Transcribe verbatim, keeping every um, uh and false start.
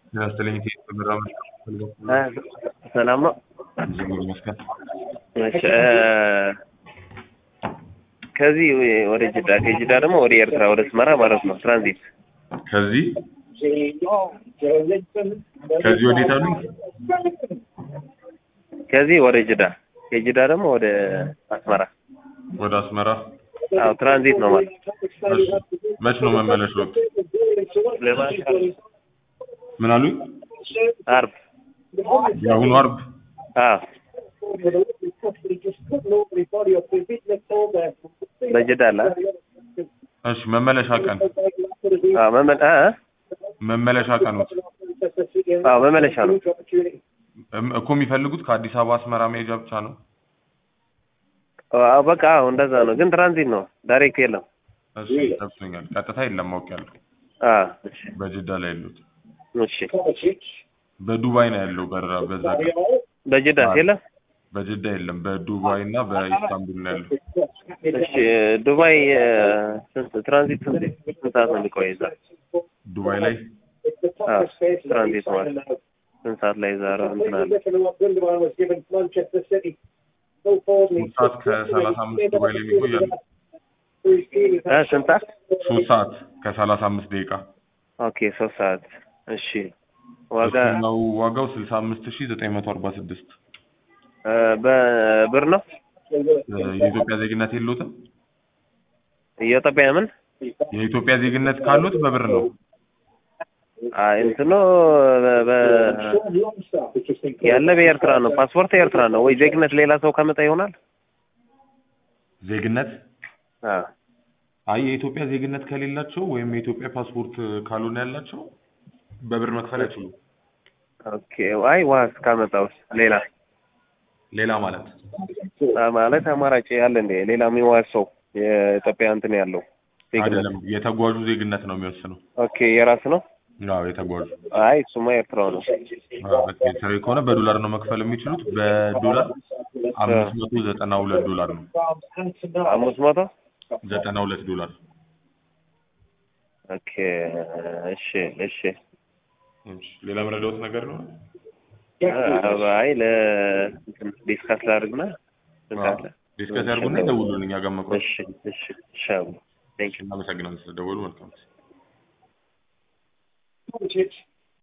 ያስተለኝ ተመራመ ሰላም ነው። እግዚአብሔር ይመስገን። እሺ ከዚህ ወደ ጅዳ ከጅዳ ደግሞ ወደ ኤርትራ ወደ አስመራ ማለት ነው ትራንዚት። ከዚህ ከዚህ ወዴት አሉ? ከዚህ ወደ ጅዳ ከጅዳ ደግሞ ወደ አስመራ ወደ አስመራ። አዎ ትራንዚት ነው ማለት። እሺ መች ነው መመለሻው? ምን አሉኝ? አርብ የአሁኑ አርብ። አዎ በጅዳ አለ። እሺ መመለሻ ቀን? አዎ መመለሻ መመለሻ ቀን ነው? አዎ መመለሻ ነው እኮ የሚፈልጉት ከአዲስ አበባ አስመራ መሄጃ ብቻ ነው? አዎ በቃ አዎ እንደዛ ነው፣ ግን ትራንዚት ነው፣ ዳይሬክት የለም። እሺ ተብቶኛል። ቀጥታ የለም አውቄያለሁ። አዎ እሺ በጅዳ ላይ ያሉት። እሺ በዱባይ ነው ያለው በረራ በዛ ቀን። በጅዳ የለም? በጅዳ የለም፣ በዱባይ እና በኢስታንቡል ነው ያለው። እሺ ዱባይ ስንት ትራንዚት ስንት ስንት ሰዓት ነው የሚቆየው እዛ? ዱባይ ላይ አዎ ትራንዚት ማለት ስንት ሰዓት ላይ ዛሬ እንትን አለ? ሶስት ሰዓት ከሰላሳ አምስት ዱባይ ላይ የሚቆያል። እ ስንት ሰዓት? ሶስት ሰዓት ከሰላሳ አምስት ደቂቃ። ኦኬ ሶስት ሰዓት። እሺ ዋጋ ነው ዋጋው ስልሳ አምስት ሺህ ዘጠኝ መቶ አርባ ስድስት እ በብር ነው። የኢትዮጵያ ዜግነት የለዎትም? የኢትዮጵያ ምን? የኢትዮጵያ ዜግነት ካሉት በብር ነው። አይ እንትኑ በ ያለ በኤርትራ ነው፣ ፓስፖርት ኤርትራ ነው ወይ ዜግነት ሌላ ሰው ከመጣ ይሆናል? ዜግነት አ አይ የኢትዮጵያ ዜግነት ከሌላቸው ወይም የኢትዮጵያ ፓስፖርት ካልሆነ ያላቸው በብር መክፈል አይችሉም። ኦኬ አይ ዋስ ካመጣው ሌላ ሌላ ማለት ማለት አማራጭ ያለ እንደ ሌላ የሚዋስ ሰው የኢትዮጵያ እንትን ያለው አይደለም፣ የተጓዡ ዜግነት ነው የሚወስነው። ኦኬ የራስ ነው? አዎ የተጓዡ። አይ እሱማ ኤርትራ ነው። አዎ በቃ ኤርትራ ከሆነ በዶላር ነው መክፈል የሚችሉት። በዶላር አምስት መቶ ዘጠና ሁለት ዶላር ነው። አምስት መቶ ዘጠና ሁለት ዶላር። ኦኬ እሺ እሺ እሺ ሌላ መረዳት ነገር ነው? አይ ለ ዲስካስ ላድርግና እንታለ ዲስካስ ያድርጉና ይደውሉልኝ እኛ ጋር መቆየት። እሺ እሺ ሻው ቴንክ ዩ እናመሰግናለን ስለደወሉ። መልካም